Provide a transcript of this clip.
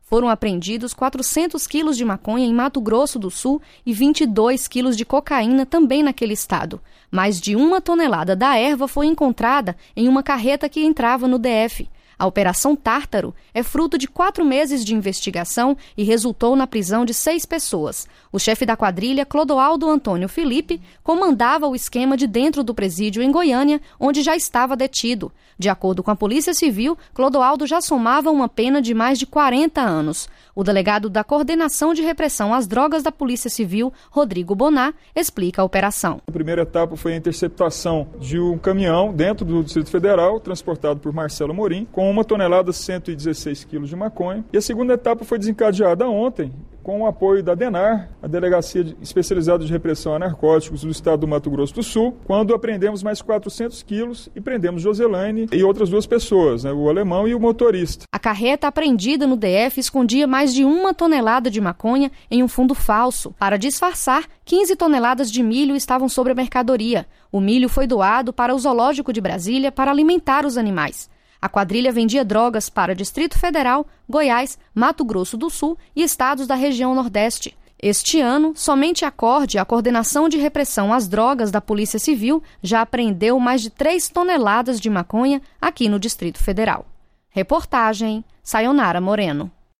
Foram apreendidos 400 quilos de maconha em Mato Grosso do Sul e 22 quilos de cocaína também naquele estado. Mais de 1 tonelada da erva foi encontrada em uma carreta que entrava no DF. A Operação Tártaro é fruto de 4 meses de investigação e resultou na prisão de 6 pessoas. O chefe da quadrilha, Clodoaldo Antônio Felipe, comandava o esquema de dentro do presídio em Goiânia, onde já estava detido. De acordo com a Polícia Civil, Clodoaldo já somava uma pena de mais de 40 anos. O delegado da Coordenação de Repressão às Drogas da Polícia Civil, Rodrigo Bonar, explica a operação. A primeira etapa foi a interceptação de um caminhão dentro do Distrito Federal, transportado por Marcelo Morim, com 1 tonelada e 116 quilos de maconha. E a segunda etapa foi desencadeada ontem, com o apoio da DENAR, a Delegacia Especializada de Repressão a Narcóticos do Estado do Mato Grosso do Sul, quando apreendemos mais 400 quilos e prendemos Joselaine e outras 2 pessoas, o alemão e o motorista. A carreta apreendida no DF escondia mais de 1 tonelada de maconha em um fundo falso. Para disfarçar, 15 toneladas de milho estavam sobre a mercadoria. O milho foi doado para o Zoológico de Brasília para alimentar os animais. A quadrilha vendia drogas para Distrito Federal, Goiás, Mato Grosso do Sul e estados da região Nordeste. Este ano, somente a CORD, a Coordenação de Repressão às Drogas da Polícia Civil, já apreendeu mais de 3 toneladas de maconha aqui no Distrito Federal. Reportagem Sayonara Moreno.